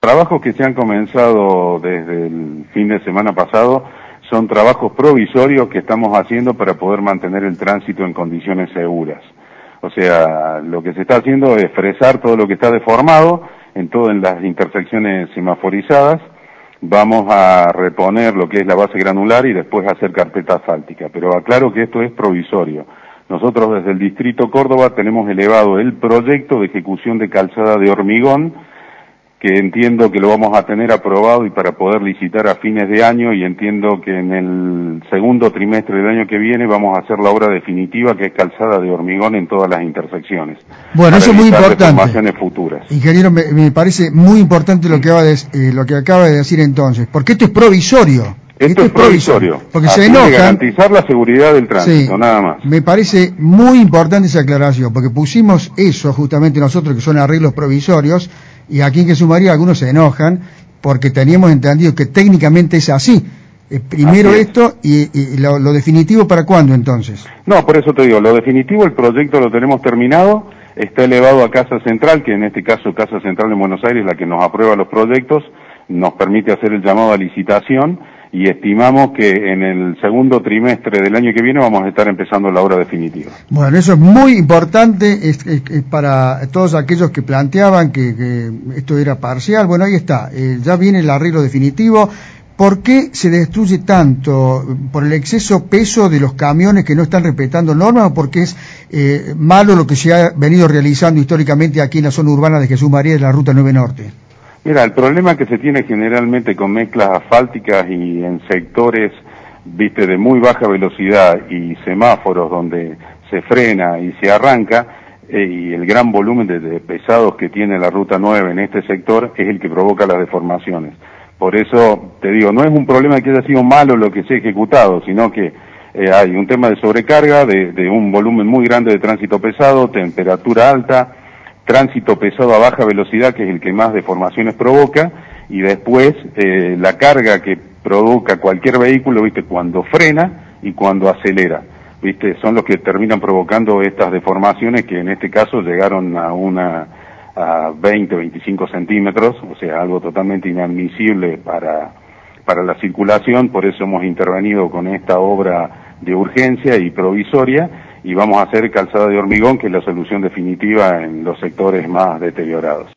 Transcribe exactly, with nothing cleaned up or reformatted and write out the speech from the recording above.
trabajos que se han comenzado desde el fin de semana pasado son trabajos provisorios que estamos haciendo para poder mantener el tránsito en condiciones seguras. O sea, lo que se está haciendo es fresar todo lo que está deformado en todas las intersecciones semaforizadas. Vamos a reponer lo que es la base granular y después hacer carpeta asfáltica. Pero aclaro que esto es provisorio. Nosotros desde el Distrito Córdoba tenemos elevado el proyecto de ejecución de calzada de hormigón, que entiendo que lo vamos a tener aprobado y para poder licitar a fines de año, y entiendo que en el segundo trimestre del año que viene vamos a hacer la obra definitiva, que es calzada de hormigón en todas las intersecciones. Bueno, eso es muy importante. Deformaciones futuras. Ingeniero, me, me parece muy importante lo que, acaba de, eh, lo que acaba de decir entonces, porque esto es provisorio. Esto, esto es provisorio, provisorio porque se enojan. Garantizar la seguridad del tránsito, sí, nada más. Me parece muy importante esa aclaración, porque pusimos eso justamente nosotros, que son arreglos provisorios, y aquí en Jesús María algunos se enojan porque teníamos entendido que técnicamente es así. Eh, primero así esto y, y lo, lo definitivo, ¿para cuándo entonces? No, por eso te digo, lo definitivo, el proyecto lo tenemos terminado, está elevado a Casa Central, que en este caso Casa Central en Buenos Aires, la que nos aprueba los proyectos, nos permite hacer el llamado a licitación, y estimamos que en el segundo trimestre del año que viene vamos a estar empezando la obra definitiva. Bueno, eso es muy importante, es, es, es para todos aquellos que planteaban que, que esto era parcial. Bueno, ahí está, eh, ya viene el arreglo definitivo. ¿Por qué se destruye tanto? ¿Por el exceso peso de los camiones que no están respetando normas o porque es eh, malo lo que se ha venido realizando históricamente aquí en la zona urbana de Jesús María de la Ruta nueve Norte? Mira, el problema que se tiene generalmente con mezclas asfálticas y en sectores, viste, de muy baja velocidad y semáforos donde se frena y se arranca, eh, y el gran volumen de, de pesados que tiene la Ruta nueve en este sector es el que provoca las deformaciones. Por eso, te digo, no es un problema que haya sido malo lo que se ha ejecutado, sino que eh, hay un tema de sobrecarga, de, de un volumen muy grande de tránsito pesado, temperatura alta, tránsito pesado a baja velocidad, que es el que más deformaciones provoca, y después eh, la carga que provoca cualquier vehículo, viste, cuando frena y cuando acelera, viste, son los que terminan provocando estas deformaciones, que en este caso llegaron a una a veinte, veinticinco centímetros, o sea, algo totalmente inadmisible para para la circulación. Por eso hemos intervenido con esta obra de urgencia y provisoria, y vamos a hacer calzada de hormigón, que es la solución definitiva en los sectores más deteriorados.